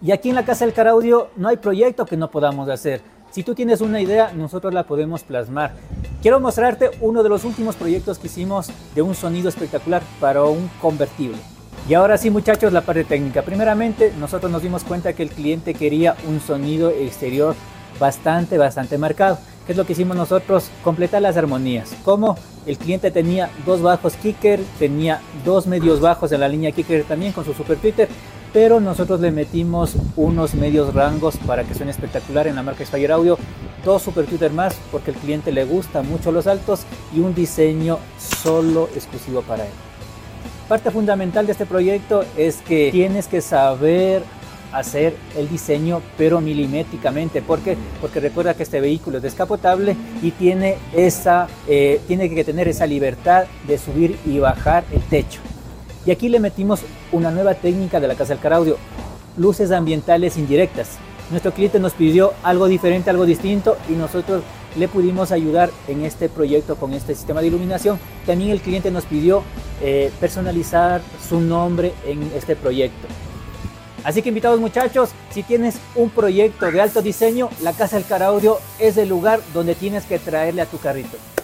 Y aquí en la Casa del Car Audio no hay proyecto que no podamos hacer. Si tú tienes una idea, nosotros la podemos plasmar. Quiero mostrarte uno de los últimos proyectos que hicimos de un sonido espectacular para un convertible. Y ahora sí, muchachos, la parte técnica. Primeramente, nosotros nos dimos cuenta que el cliente quería un sonido exterior bastante marcado. ¿Qué es lo que hicimos nosotros? Completar las armonías. Como el cliente tenía dos bajos kicker, tenía dos medios bajos en la línea kicker también con su super tweeter, pero nosotros le metimos unos medios rangos para que suene espectacular en la marca X-Fire Audio, dos super tweeter más porque el cliente le gusta mucho los altos y un diseño solo exclusivo para él. Parte fundamental de este proyecto es que tienes que saber hacer el diseño, pero milimétricamente. ¿Por qué? Porque recuerda que este vehículo es descapotable y tiene que tener esa libertad de subir y bajar el techo. Y aquí le metimos una nueva técnica de la Casa del Car Audio, luces ambientales indirectas. Nuestro cliente nos pidió algo diferente, algo distinto, y nosotros le pudimos ayudar en este proyecto con este sistema de iluminación. También el cliente nos pidió personalizar su nombre en este proyecto. Así que invitados, muchachos, si tienes un proyecto de alto diseño, la Casa del Car Audio es el lugar donde tienes que traerle a tu carrito.